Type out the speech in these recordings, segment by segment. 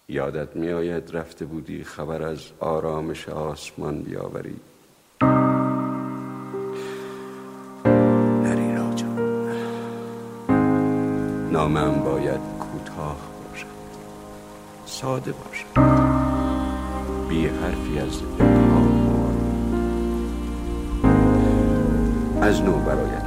یادت می آید رفته بودی خبر از آرامش آسمان بیاوری. نری راجع، نامم باید کوتاه باشد، ساده باشد، بی حرفی از ابهام. از نو برایت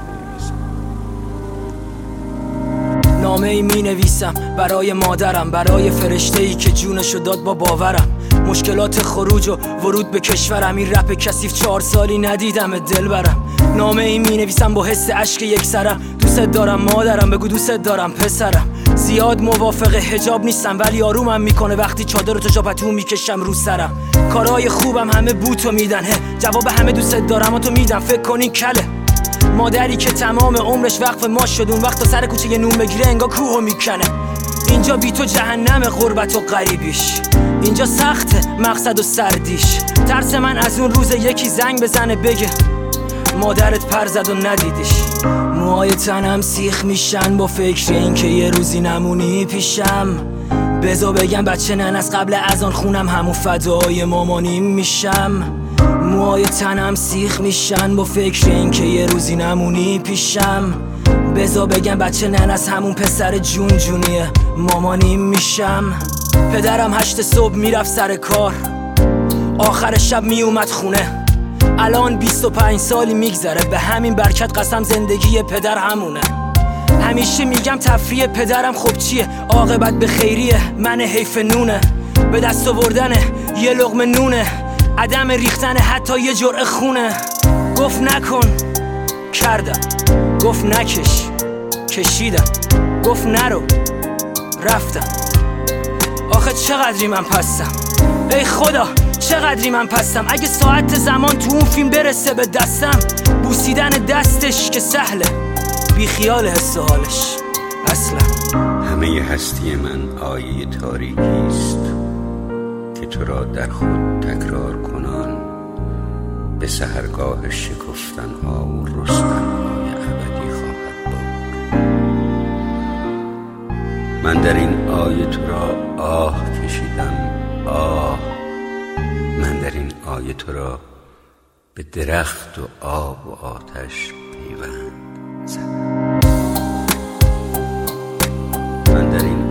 نامه‌ای می‌نویسم برای مادرم، برای فرشته‌ای که جونشو داد با باورم. مشکلات خروج و ورود به کشورم، این رپ کثیف 4 سالی ندیدم دل برم. نامه‌ای می‌نویسم با حس اشک یک سرم، دوست دارم مادرم، بگو دوست دارم پسرم. زیاد موافق حجاب نیستم ولی آرومم میکنه وقتی چادر و تجاپتو میکشم رو سرم. کارهای خوبم همه بوتو میدن، جواب همه دوست دارم و تو میدم، فکر کنین کله. مادری که تمام عمرش وقف ما شد، اون وقت تا سر کوچه یه نون بگیره انگار کوهو میکنه. اینجا بی تو جهنم غربت و غریبیش، اینجا سخته مقصد و سردیش. ترس من از اون روز یکی زنگ بزنه بگه مادرت پر زد و ندیدیش. موهای تنم سیخ میشن با فکر این که یه روزی نمونی پیشم. بذار بگم بچه نن از قبل اذان خونم همون فدای مامانیم میشم. موهای تنم سیخ میشن با فکر این که یه روزی نمونی پیشم. بذار بگم بچه نن از همون پسر جون جونیه مامانیم میشم. پدرم 8 صبح میرفت سر کار، آخر شب میومد خونه. الان 25 سالی میگذره، به همین برکت قسم زندگی پدر همونه. همیشه میگم تفریح پدرم خب چیه، عاقبت به خیریه، من حیف نونه. به دست آوردن یه لقمه نونه، عدم ریختن حتی یه جرعه خونه. گفت نکن کردم، گفت نکش کشیدم، گفت نرو رفتم. آخه چقدری من پستم، ای خدا چقدری من پستم. اگه ساعت زمان تو اون فیلم برسه به دستم، بوسیدن دستش که سهله، بی خیال حس و حالش اصلا. همه هستی من آیه تاریکیست که تو را در خود تکرار کنان به سحرگاه شکفتن ها و رستن های ابدی خواهد برد. من در این آیه تو را آه کشیدم، آه. من در این آیه تو را به درخت و آب و آتش پیوند زدم. من در این